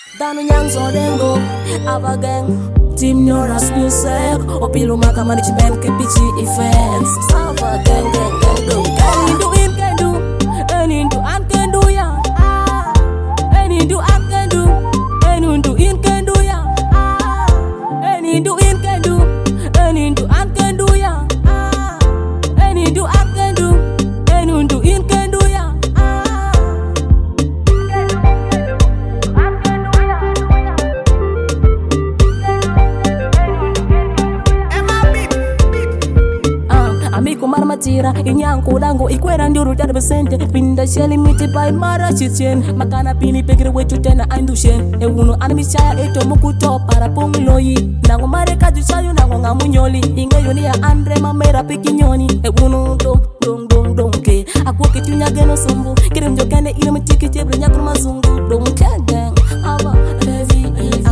Danu nyang so dengo, ava gang. Team Noras music, Opilo Maka management, KPG events. Ava gang, gang, gang, do. Any do in can do, any do and can do ya. Any do and can do, any do in can do ya. Any do in can do, any do and can do ya. Any do and can do, any do in can do ya. Amiku marmatira inyanku dango ikwera nduru tada besente pinda sheli miti by mara chichen makana pini pegre wetu tena andushen e uno animichaya eto mukuto para pongiloyi nango mare kaju chayo nango ngamunyoli ingeyo ni ya andre mamera pikinyoni e uno dong ke akwoke tunya geno sombu kire mjokane ile mtiki chebre nyakuru mazungu dong gang ava heavy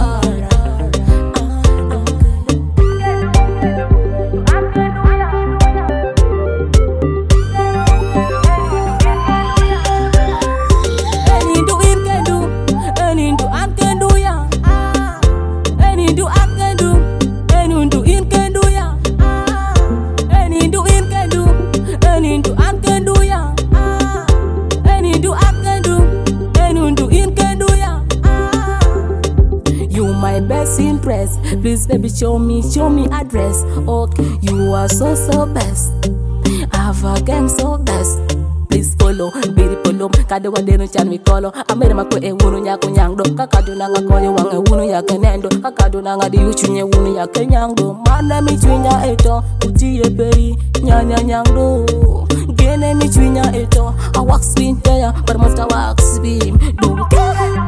best impress. Please baby show me address. Okay, you are so best. Have a gang so best. Please follow, biri polo. Kade wadeno chan mi kolo. Amere mako e wunu nyako nyangdo. Kakadu nanga koye wange wunu ya kenendo. Kakadu nanga di uchunye wunu ya kenyangdo. Mana mi chwinya eto, utiye peri nyanya nyangdo. Gene mi chwinya eto, a wax spin teya, but must a wax beam. Don't care.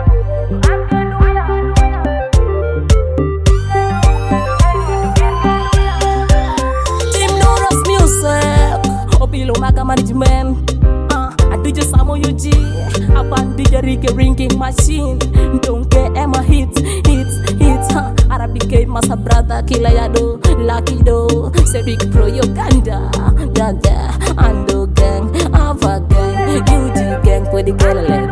Opilo Maka management. I do just samo UG. Apan DJ Ricky ringing machine. Don't care Emma hits. Arabic masa brother kila yado. Lucky do. Sebik pro Uganda. Dada. Ando gang. Ava gang. UG gang. Pwede girl